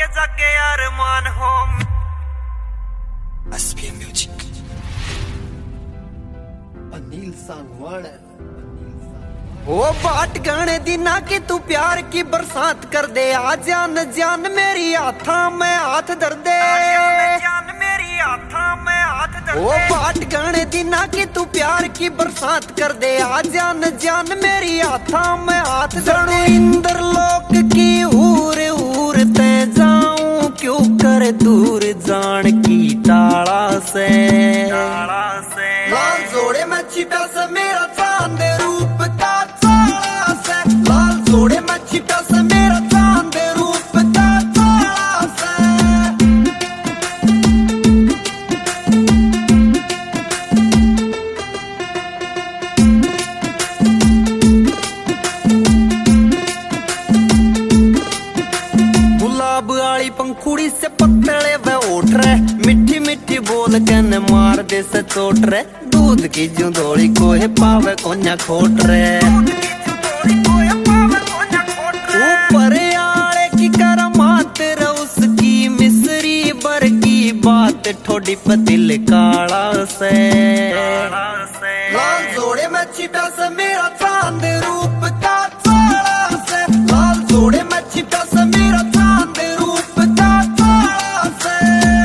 के जागे अरमान हो। SPM Music Anil Sangwan. ओ बाट गाने दिना की तू प्यार की बरसात कर दे, आ जान जान मेरी हाथा में हाथ धर दे, जान मेरी हाथा में हाथ धर दे। ओ बाट गाने दिना की तू प्यार की बरसात कर दे, आ जान जान मेरी हाथा में हाथ धर दे। इंद्र लोक की हूर हूर ते जाऊं क्यों कर दूर जान की टाला से लाल जोड़े में छिपा से मेरा चांद रूप का चाला से, लाल जोड़े में छिपा से मेरा चांद रूप का चाला से। गुलाब आली पंखुड़ी से पतले वे उठ रहे, मिठी मिठी बोल के न मार दे से चोट रे। दूध की जुंदोली कोहे पावे कोन्या खोट रे, ऊपर आले की करमात रे उसकी मिसरी बर की बात ठोडी पतिल काला से। लाल जोड़े में छिपा से मेरा चांद रूप का चाला से, लाल जोड़े में छिपा से मेरा चांद रूप का चाला से।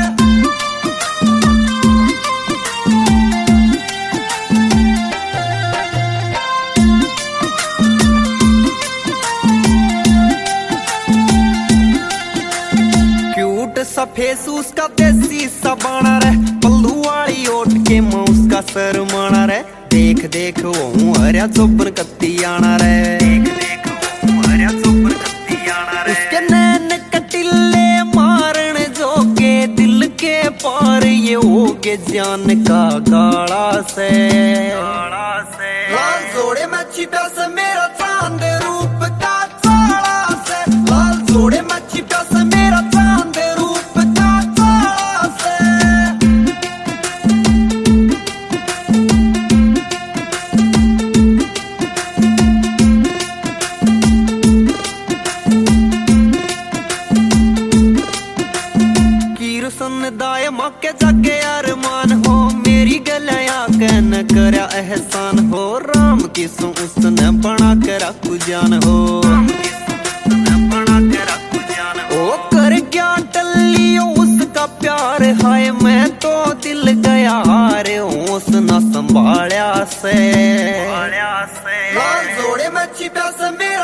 फेस उसका देसी सा बना रे, पल्लू वाली ओट के मुंह उसका सर माना रे। देख देख वो हरिया चोपन कत्ती आना रे, देख देख वो हरिया चोपन कत्ती आना रे। उसके नैन कटिले मारन जो के दिल के पार ये हो के जान का गाला से, लाल जोड़े में छिपा से मेरा चांद रूप का चाला से, लाल जोड़े में छिपा से मेरा चांद रूप दाय मौके जागे अरमान हो। मेरी गलिया कहन करया एहसान हो, राम की सो उसने बना के रखू जान हो, बना के रखू जान हो। ओ कर क्या टलियो उसका प्यार हाय, मैं तो दिल गया हारे होश न संभालिया से, लाल जोड़े में छिपा से मेरा